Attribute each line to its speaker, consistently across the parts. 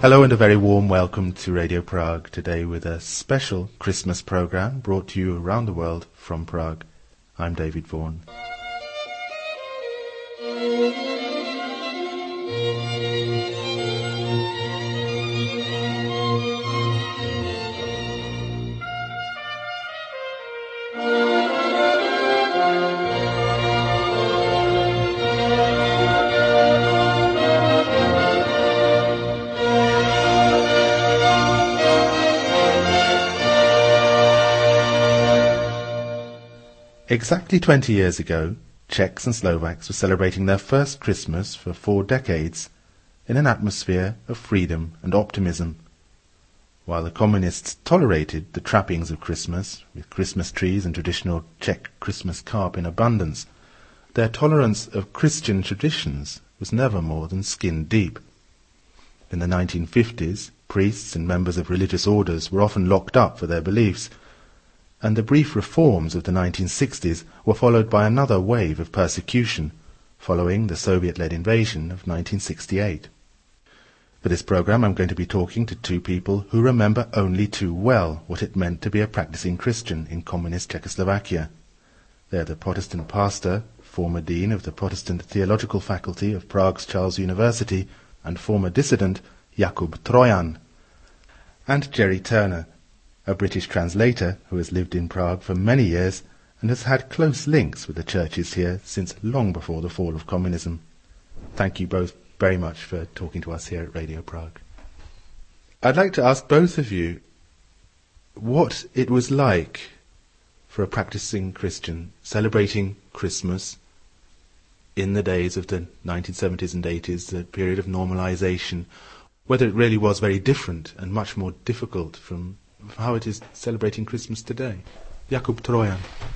Speaker 1: Hello and a very warm welcome to Radio Prague, today with a special Christmas programme brought to you around the world from Prague. I'm David Vaughan. Exactly 20 years ago, Czechs and Slovaks were celebrating their first Christmas for 4 decades in an atmosphere of freedom and optimism. While the communists tolerated the trappings of Christmas, with Christmas trees and traditional Czech Christmas carp in abundance, their tolerance of Christian traditions was never more than skin deep. In the 1950s, priests and members of religious orders were often locked up for their beliefs, and the brief reforms of the 1960s were followed by another wave of persecution, following the Soviet-led invasion of 1968. For this programme I'm going to be talking to 2 people who remember only too well what it meant to be a practicing Christian in communist Czechoslovakia. They're the Protestant pastor, former dean of the Protestant Theological Faculty of Prague's Charles University, and former dissident Jakub Trojan, and Jerry Turner, a British translator who has lived in Prague for many years and has had close links with the churches here since long before the fall of communism. Thank you both very much for talking to us here at Radio Prague. I'd like to ask both of you what it was like for a practicing Christian celebrating Christmas in the days of the 1970s and 80s, the period of normalization, whether it really was very different and much more difficult from how it is celebrating Christmas today. Jakub Trojan.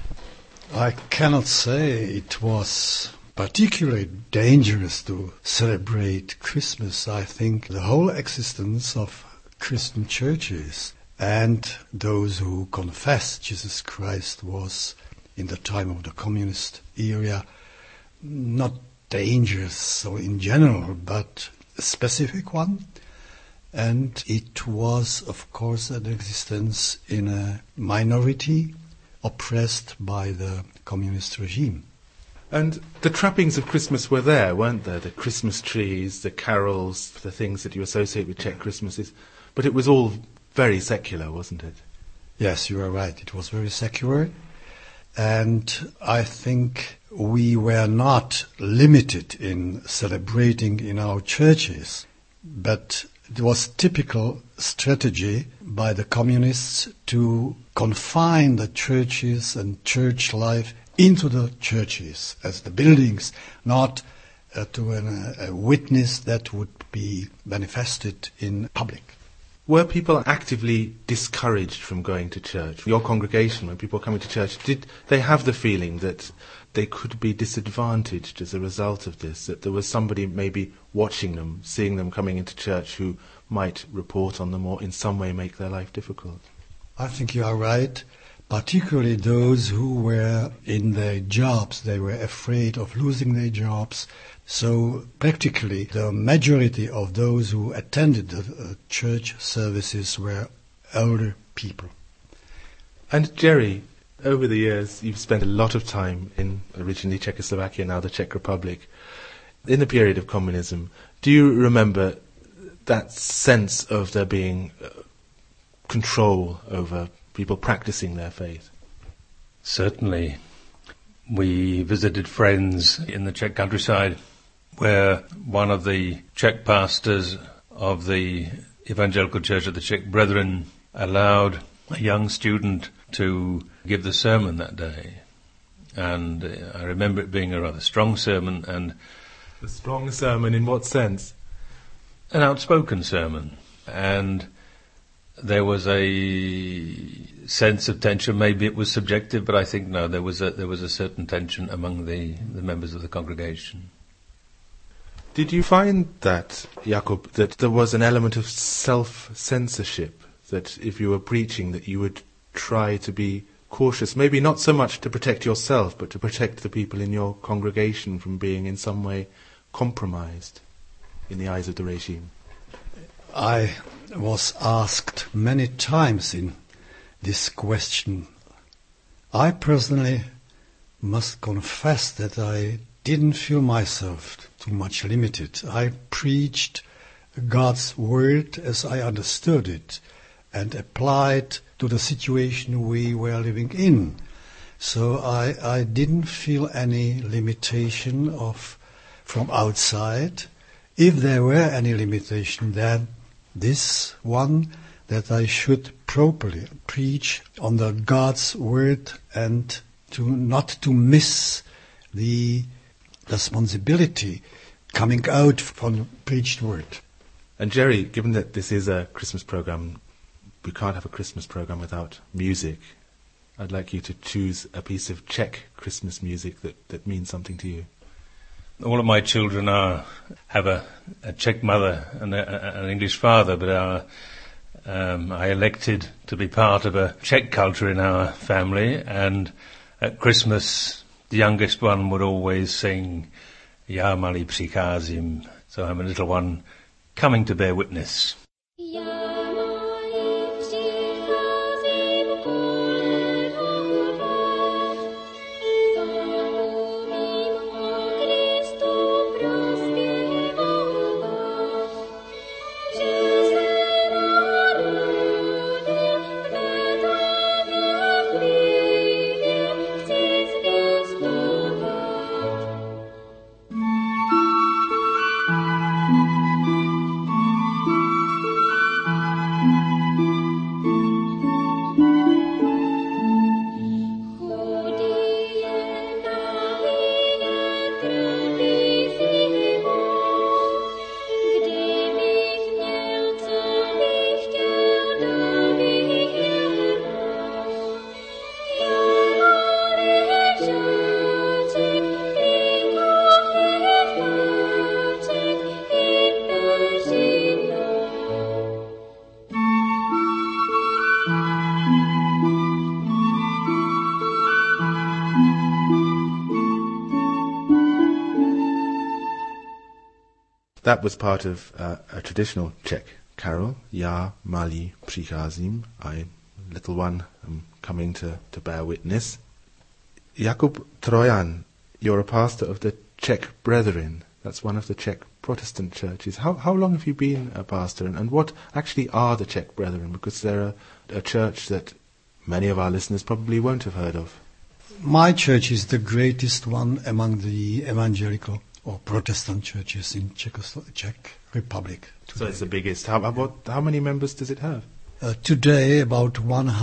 Speaker 2: I cannot say it was particularly dangerous to celebrate Christmas. I think the whole existence of Christian churches and those who confess Jesus Christ was, in the time of the communist era, not dangerous so in general, but a specific one. And it was, of course, an existence in a minority oppressed by the communist regime.
Speaker 1: And the trappings of Christmas were there, weren't there? The Christmas trees, the carols, the things that you associate with Czech Christmases. But it was all very secular, wasn't it?
Speaker 2: Yes, you are right. It was very secular. And I think we were not limited in celebrating in our churches, but it was typical strategy by the communists to confine the churches and church life into the churches as the buildings, not to a witness that would be manifested in public.
Speaker 1: Were people actively discouraged from going to church? Your congregation, when people were coming to church, did they have the feeling that they could be disadvantaged as a result of this, that there was somebody maybe watching them, seeing them coming into church who might report on them or in some way make their life difficult?
Speaker 2: I think you are right, particularly those who were in their jobs. They were afraid of losing their jobs. So practically the majority of those who attended the church services were elder people.
Speaker 1: And Jerry, over the years, you've spent a lot of time in originally Czechoslovakia, now the Czech Republic. In the period of communism, do you remember that sense of there being control over people practicing their faith?
Speaker 3: Certainly. We visited friends in the Czech countryside where one of the Czech pastors of the Evangelical Church of the Czech Brethren allowed a young student to give the sermon that day. And I remember it being a rather strong sermon. And
Speaker 1: a strong sermon in what sense?
Speaker 3: An outspoken sermon. And there was a sense of tension. Maybe it was subjective, but I think no, there was a certain tension among the members of the congregation.
Speaker 1: Did you find that, Jakub, that there was an element of self-censorship, that if you were preaching that you would try to be cautious, maybe not so much to protect yourself, but to protect the people in your congregation from being in some way compromised in the eyes of the regime?
Speaker 2: I was asked many times in this question. I personally must confess that I didn't feel myself too much limited. I preached God's word as I understood it and applied to the situation we were living in. So I didn't feel any limitation from outside. If there were any limitation, then this one, that I should properly preach on the God's word and not to miss the responsibility coming out from the preached word.
Speaker 1: And Jerry, given that this is a Christmas program, we can't have a Christmas program without music. I'd like you to choose a piece of Czech Christmas music that means something to you.
Speaker 3: All of my children have a Czech mother and an English father, but I elected to be part of a Czech culture in our family, and at Christmas the youngest one would always sing Já malý přicházím, so I'm a little one coming to bear witness.
Speaker 1: That was part of a traditional Czech carol, Já malý přicházím, I, little one, am coming to bear witness. Jakub Trojan, you're a pastor of the Czech Brethren. That's one of the Czech Protestant churches. How long have you been a pastor, and what actually are the Czech Brethren? Because they're a church that many of our listeners probably won't have heard of.
Speaker 2: My church is the greatest one among the evangelical or Protestant churches in Czech Republic today.
Speaker 1: So it's the biggest. How many members does it have?
Speaker 2: Today, about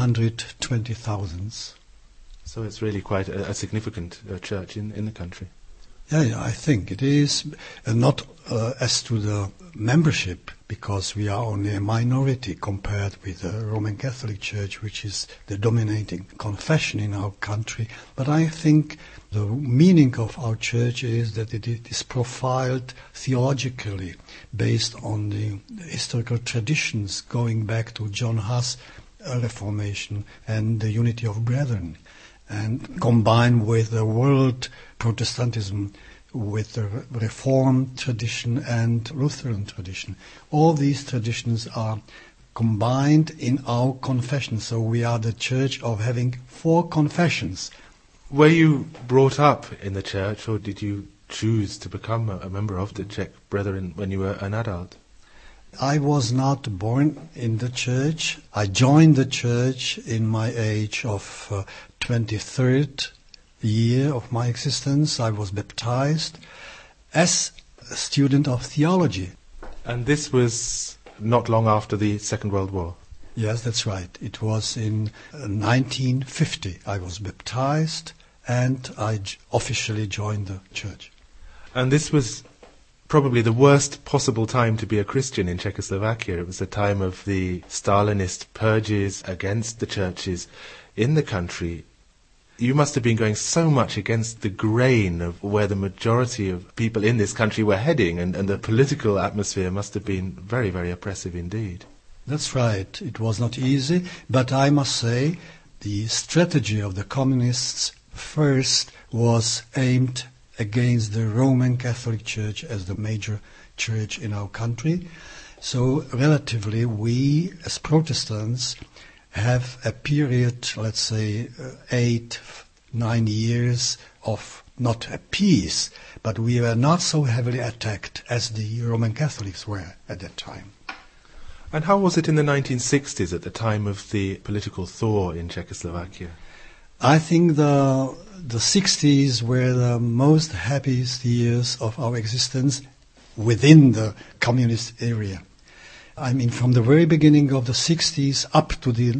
Speaker 2: 120,000.
Speaker 1: So it's really quite a significant church in the country.
Speaker 2: Yeah, I think it is. Not as to the membership, because we are only a minority compared with the Roman Catholic Church, which is the dominating confession in our country. But I think the meaning of our church is that it is profiled theologically based on the historical traditions going back to John Huss Reformation and the unity of brethren, and combined with the world Protestantism, with the Reformed tradition and Lutheran tradition. All these traditions are combined in our confession, so we are the church of having 4 confessions.
Speaker 1: Were you brought up in the church, or did you choose to become a member of the Czech Brethren when you were an adult?
Speaker 2: I was not born in the church. I joined the church in my age of 23rd year of my existence. I was baptized as a student of theology.
Speaker 1: And this was not long after the Second World War?
Speaker 2: Yes, that's right. It was in 1950. I was baptized and I officially joined the church.
Speaker 1: And this was probably the worst possible time to be a Christian in Czechoslovakia. It was a time of the Stalinist purges against the churches in the country. You must have been going so much against the grain of where the majority of people in this country were heading, and the political atmosphere must have been very, very oppressive indeed.
Speaker 2: That's right. It was not easy, but I must say the strategy of the communists first was aimed against the Roman Catholic Church as the major church in our country, So relatively, we as Protestants have a period, let's say 8, 9 years of not a peace, but we were not so heavily attacked as the Roman Catholics were at that time.
Speaker 1: And how was it in the 1960s, at the time of the political thaw in Czechoslovakia?
Speaker 2: I think the 60s were the most happiest years of our existence within the communist area. I mean, from the very beginning of the 60s up to the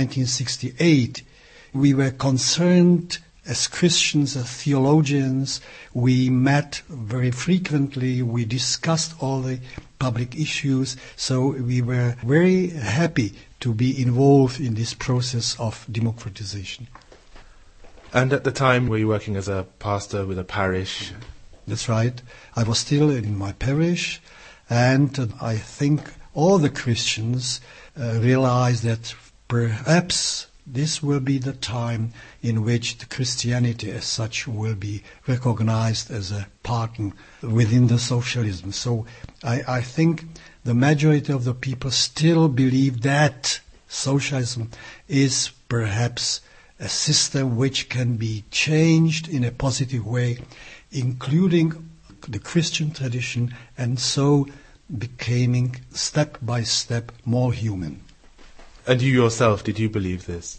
Speaker 2: 1968, we were concerned as Christians, as theologians. We met very frequently. We discussed all the public issues. So we were very happy to be involved in this process of democratization.
Speaker 1: And at the time, were you working as a pastor with a parish?
Speaker 2: That's right. I was still in my parish, and I think all the Christians realized that perhaps this will be the time in which the Christianity as such will be recognized as a partner within the socialism. So I think the majority of the people still believe that socialism is perhaps a system which can be changed in a positive way, including the Christian tradition, and so becoming step by step more human.
Speaker 1: And you yourself, did you believe this?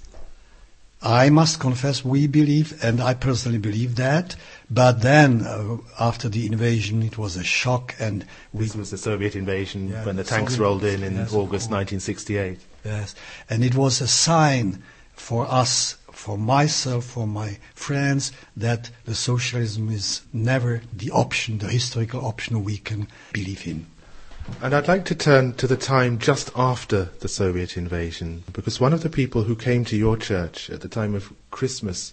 Speaker 2: I must confess we believe, and I personally believe that, but then after the invasion it was a shock, and
Speaker 1: this was the Soviet invasion,
Speaker 2: Yeah,
Speaker 1: when the
Speaker 2: the
Speaker 1: tanks
Speaker 2: Soviet-
Speaker 1: rolled in
Speaker 2: yes,
Speaker 1: August
Speaker 2: of course.
Speaker 1: 1968.
Speaker 2: Yes, and it was a sign for us, for myself, for my friends, that the socialism is never the option, the historical option we can believe in.
Speaker 1: And I'd like to turn to the time just after the Soviet invasion, because one of the people who came to your church at the time of Christmas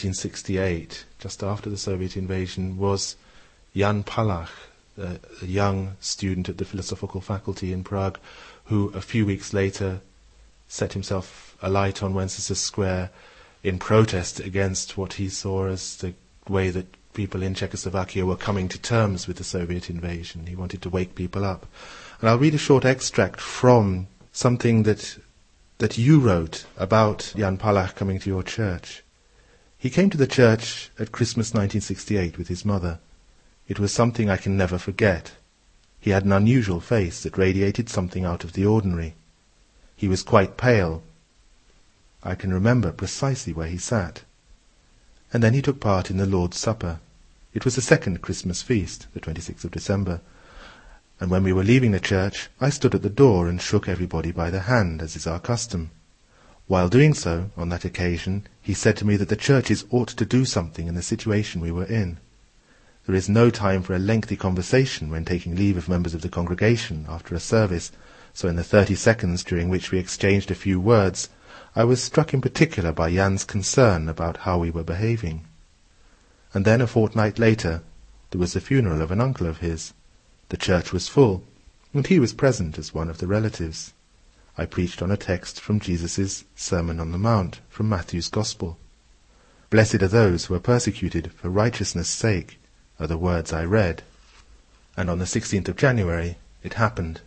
Speaker 1: 1968, just after the Soviet invasion, was Jan Palach, a young student at the Philosophical Faculty in Prague, who a few weeks later set himself alight on Wenceslas Square in protest against what he saw as the way that people in Czechoslovakia were coming to terms with the Soviet invasion. He wanted to wake people up. And I'll read a short extract from something that you wrote about Jan Palach coming to your church. He came to the church at Christmas 1968 with his mother. It was something I can never forget. He had an unusual face that radiated something out of the ordinary. He was quite pale. I can remember precisely where he sat. And then he took part in the Lord's Supper. It was the second Christmas feast, the 26th of December, and when we were leaving the church, I stood at the door and shook everybody by the hand, as is our custom. While doing so, on that occasion, he said to me that the churches ought to do something in the situation we were in. There is no time for a lengthy conversation when taking leave of members of the congregation after a service, so in the 30 seconds during which we exchanged a few words, I was struck in particular by Jan's concern about how we were behaving. And then a fortnight later, there was the funeral of an uncle of his. The church was full, and he was present as one of the relatives. I preached on a text from Jesus' Sermon on the Mount, from Matthew's Gospel. Blessed are those who are persecuted for righteousness' sake, are the words I read. And on the 16th of January, it happened.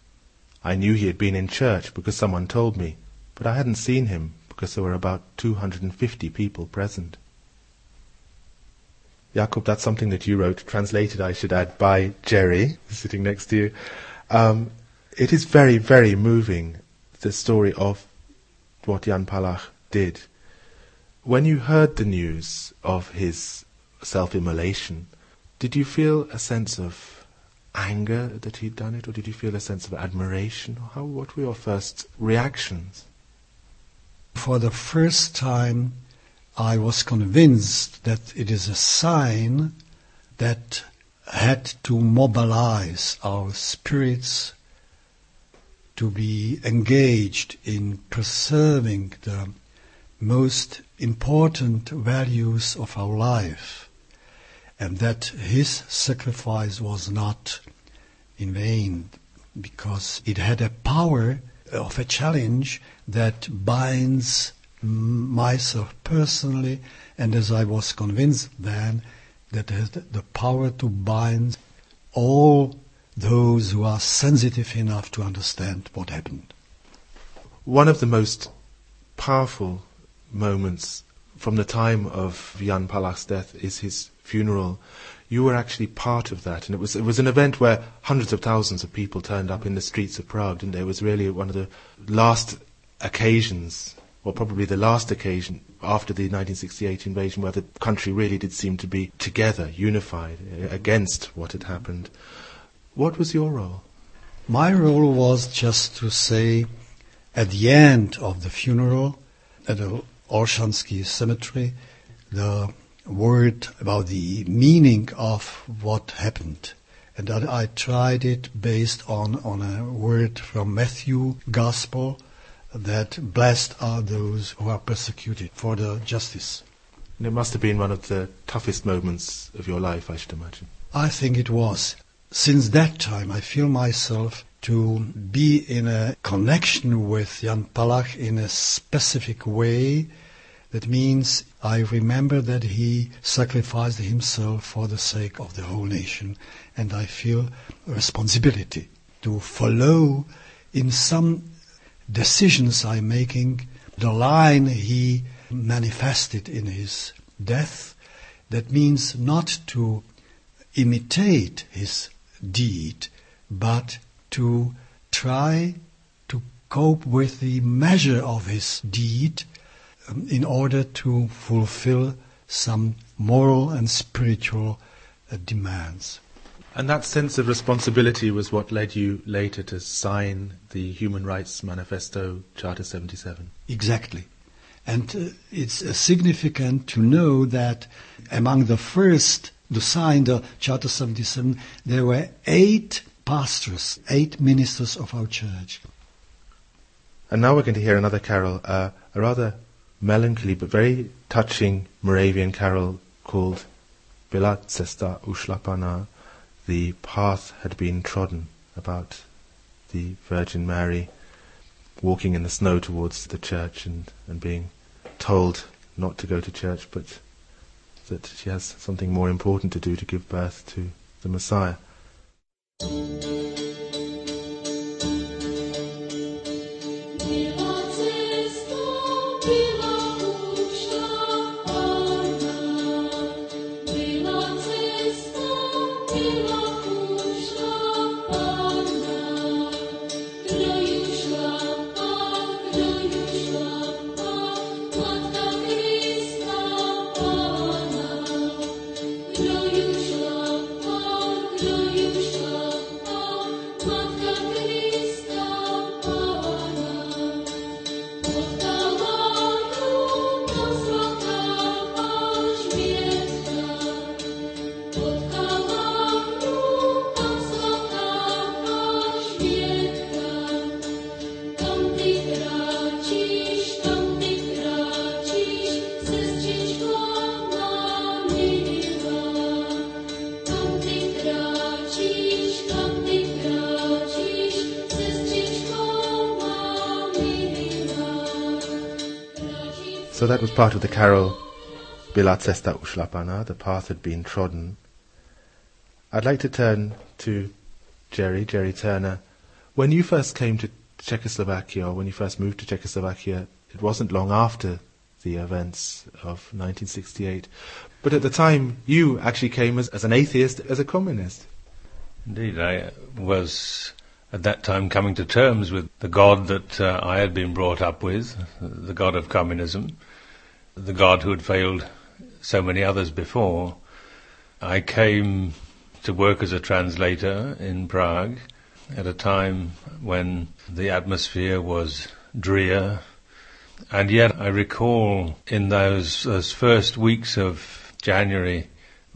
Speaker 1: I knew he had been in church because someone told me, but I hadn't seen him because there were about 250 people present. Jakob, that's something that you wrote, translated, I should add, by Jerry, sitting next to you. It is very, very moving, the story of what Jan Palach did. When you heard the news of his self-immolation, did you feel a sense of anger that he'd done it, or did you feel a sense of admiration? What were your first reactions?
Speaker 2: For the first time, I was convinced that it is a sign that had to mobilize our spirits to be engaged in preserving the most important values of our life, and that his sacrifice was not in vain, because it had a power of a challenge that binds myself personally, and as I was convinced then, that has the power to bind all those who are sensitive enough to understand what happened.
Speaker 1: One of the most powerful moments from the time of Jan Palach's death is his funeral. You were actually part of that, and it was an event where hundreds of thousands of people turned up in the streets of Prague, didn't they? It was really one of the last occasions, or probably the last occasion after the 1968 invasion, where the country really did seem to be together, unified, against what had happened. What was your role?
Speaker 2: My role was just to say, at the end of the funeral, at the Olshansky cemetery, the word about the meaning of what happened. And I tried it based on a word from Matthew Gospel, that blessed are those who are persecuted for the justice.
Speaker 1: And it must have been one of the toughest moments of your life, I should imagine.
Speaker 2: I think it was. Since that time, I feel myself to be in a connection with Jan Palach in a specific way. That means I remember that he sacrificed himself for the sake of the whole nation, and I feel a responsibility to follow in some decisions I'm making the line he manifested in his death. That means not to imitate his deed, but to try to cope with the measure of his deed in order to fulfill some moral and spiritual demands.
Speaker 1: And that sense of responsibility was what led you later to sign the Human Rights Manifesto, Charter 77.
Speaker 2: Exactly. And it's significant to know that among the first to sign the Charter 77, there were 8 pastors, 8 ministers of our church.
Speaker 1: And now we're going to hear another carol, a rather melancholy but very touching Moravian carol called Byla cesta ušlapaná, the path had been trodden, about the Virgin Mary walking in the snow towards the church and being told not to go to church, but that she has something more important to do, to give birth to the Messiah. So that was part of the carol Byla cesta ušlapaná, the path had been trodden. I'd like to turn to Jerry Turner. When you first came to Czechoslovakia, or when you first moved to Czechoslovakia, it wasn't long after the events of 1968. But at the time, you actually came as an atheist, as a communist.
Speaker 3: Indeed, I was at that time coming to terms with the God that I had been brought up with, the God of communism, the God who had failed so many others before. I came to work as a translator in Prague at a time when the atmosphere was drear, and yet I recall in those first weeks of January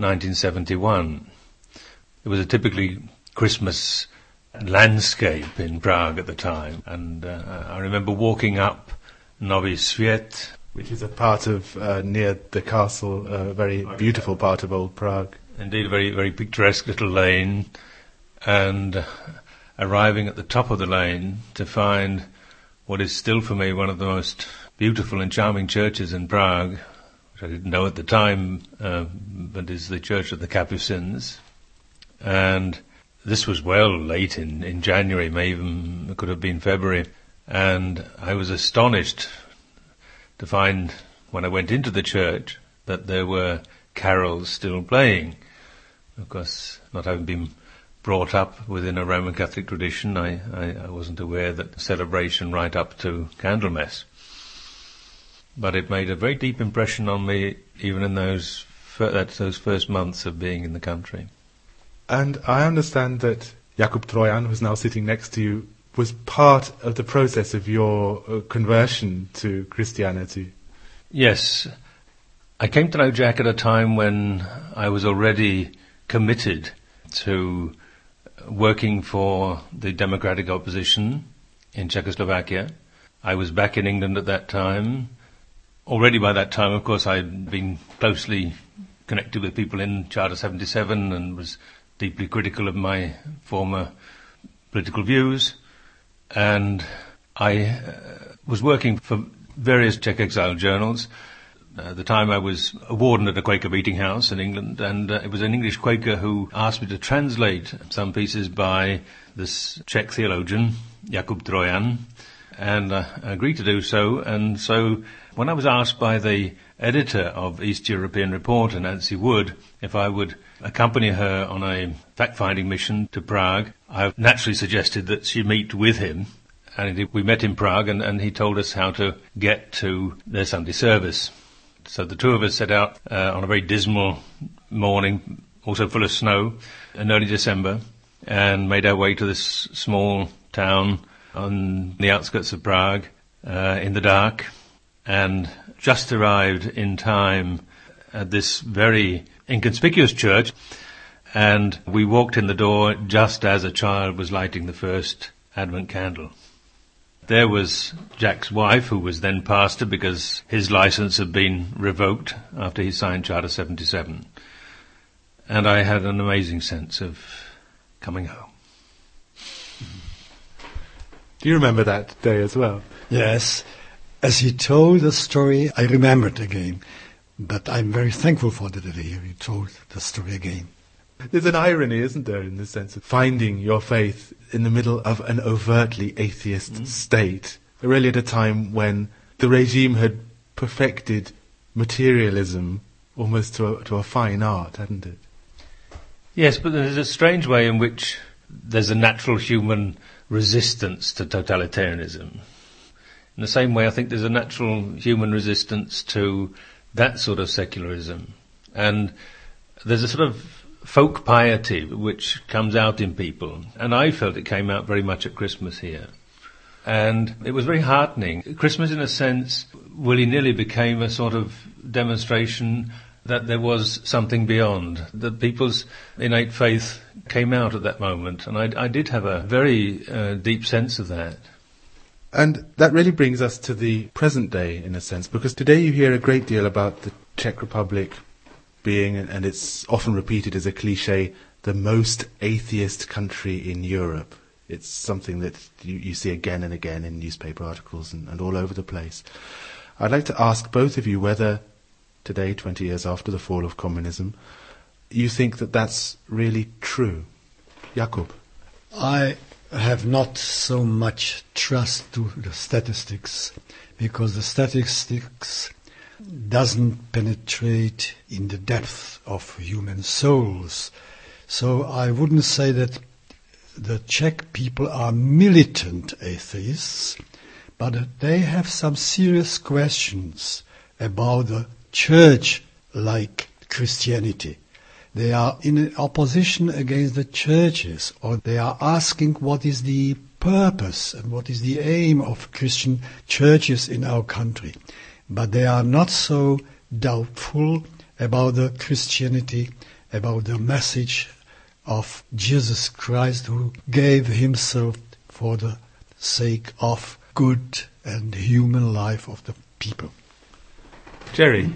Speaker 3: 1971, it was a typically Christmas landscape in Prague at the time, and I remember walking up Nový Svět,
Speaker 1: which is a part of near the castle, a very beautiful part of old Prague.
Speaker 3: Indeed, a very, very picturesque little lane, and arriving at the top of the lane to find what is still for me one of the most beautiful and charming churches in Prague, which I didn't know at the time, but is the Church of the Capucins. And This was well late in January, maybe even it could have been February, and I was astonished to find when I went into the church that there were carols still playing. Of course, not having been brought up within a Roman Catholic tradition, I wasn't aware that the celebration right up to Candlemas. But it made a very deep impression on me, even in those first months of being in the country.
Speaker 1: And I understand that Jakub Trojan, who's now sitting next to you, was part of the process of your conversion to Christianity.
Speaker 3: Yes. I came to know Jack at a time when I was already committed to working for the democratic opposition in Czechoslovakia. I was back in England at that time. Already by that time, of course, I'd been closely connected with people in Charter 77 and was deeply critical of my former political views. And I was working for various Czech exile journals. At the time I was a warden at a Quaker meeting house in England, and it was an English Quaker who asked me to translate some pieces by this Czech theologian, Jakub Trojan, and I agreed to do so. And so when I was asked by the editor of East European Reporter, Nancy Wood, if I would accompany her on a fact-finding mission to Prague, I naturally suggested that she meet with him. And indeed, we met in Prague, and he told us how to get to their Sunday service. So the two of us set out on a very dismal morning, also full of snow, in early December, and made our way to this small town on the outskirts of Prague in the dark, and just arrived in time at this very inconspicuous church, and we walked in the door just as a child was lighting the first Advent candle. There was Jack's wife, who was then pastor because his license had been revoked after he signed Charter 77. And I had an amazing sense of coming home.
Speaker 1: Do you remember that day as well?
Speaker 2: Yes. As he told the story, I remembered again. But I'm very thankful for the day he told the story again.
Speaker 1: There's an irony, isn't there, in the sense of finding your faith in the middle of an overtly atheist state, really at a time when the regime had perfected materialism almost to a fine art, hadn't it?
Speaker 3: Yes, but there's a strange way in which there's a natural human resistance to totalitarianism. In the same way, I think there's a natural human resistance to that sort of secularism. And there's a sort of folk piety which comes out in people. And I felt it came out very much at Christmas here. And it was very heartening. Christmas, in a sense, willy-nilly became a sort of demonstration that there was something beyond, that people's innate faith came out at that moment. And I did have a very deep sense of that.
Speaker 1: And that really brings us to the present day, in a sense, because today you hear a great deal about the Czech Republic being, and it's often repeated as a cliche, the most atheist country in Europe. It's something that you see again and again in newspaper articles and all over the place. I'd like to ask both of you whether today, 20 years after the fall of communism, you think that that's really true. Jakub?
Speaker 2: I have not so much trust to the statistics, because the statistics doesn't penetrate in the depth of human souls. So I wouldn't say that the Czech people are militant atheists, but they have some serious questions about the church-like Christianity. They are in opposition against the churches, or they are asking what is the purpose and what is the aim of Christian churches in our country. But they are not so doubtful about the Christianity, about the message of Jesus Christ, who gave himself for the sake of good and human life of the people.
Speaker 3: Jerry,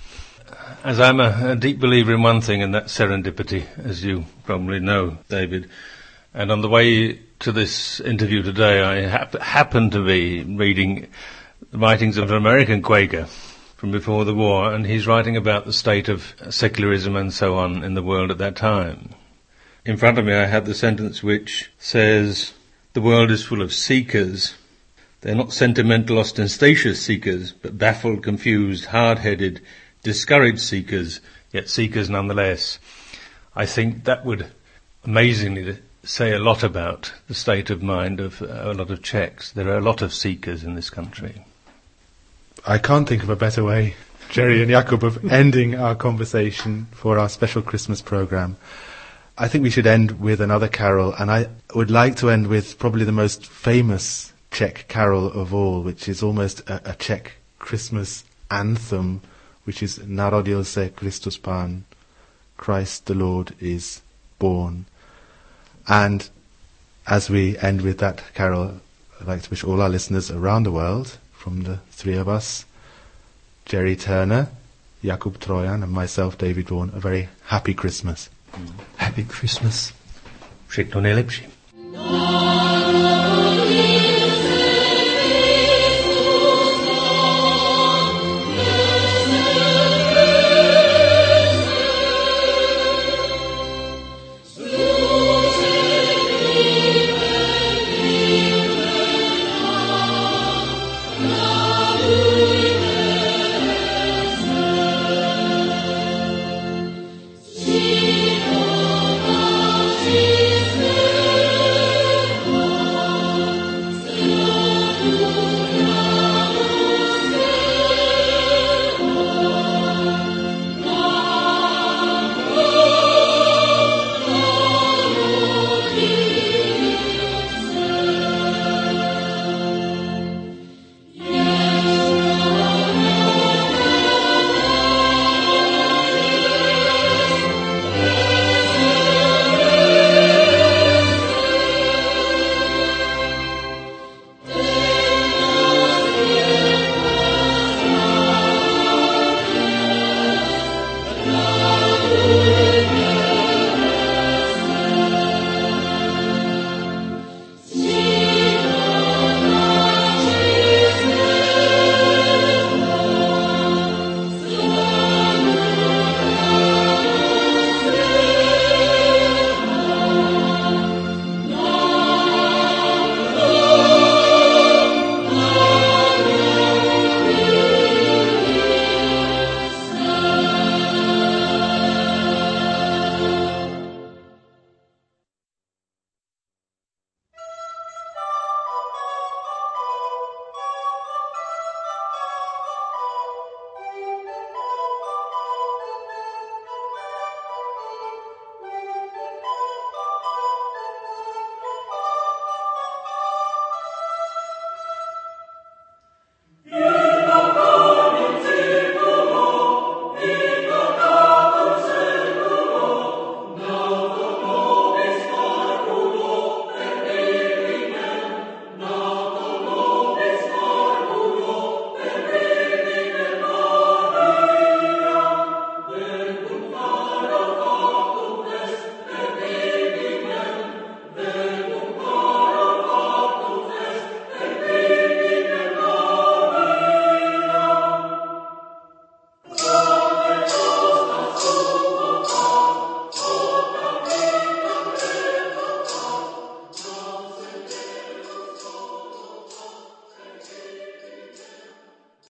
Speaker 3: as I'm a deep believer in one thing, and that's serendipity, as you probably know, David, and on the way to this interview today, I happened to be reading the writings of an American Quaker from before the war, and he's writing about the state of secularism and so on in the world at that time. In front of me I have the sentence which says, "The world is full of seekers. They're not sentimental, ostentatious seekers, but baffled, confused, hard-headed, discouraged seekers, yet seekers nonetheless." I think that would amazingly say a lot about the state of mind of a lot of Czechs. There are a lot of seekers in this country.
Speaker 1: I can't think of a better way, Jerry and Jakub, of ending our conversation for our special Christmas programme. I think we should end with another carol, and I would like to end with probably the most famous Czech carol of all, which is almost a Czech Christmas anthem, which is Narodil se Kristus Pán, Christ the Lord is born. And as we end with that carol, I'd like to wish all our listeners around the world, from the three of us, Jerry Turner, Jakub Trojan and myself, David Vaughan, a very happy Christmas.
Speaker 2: Happy Christmas.
Speaker 3: Všechno nejlepší.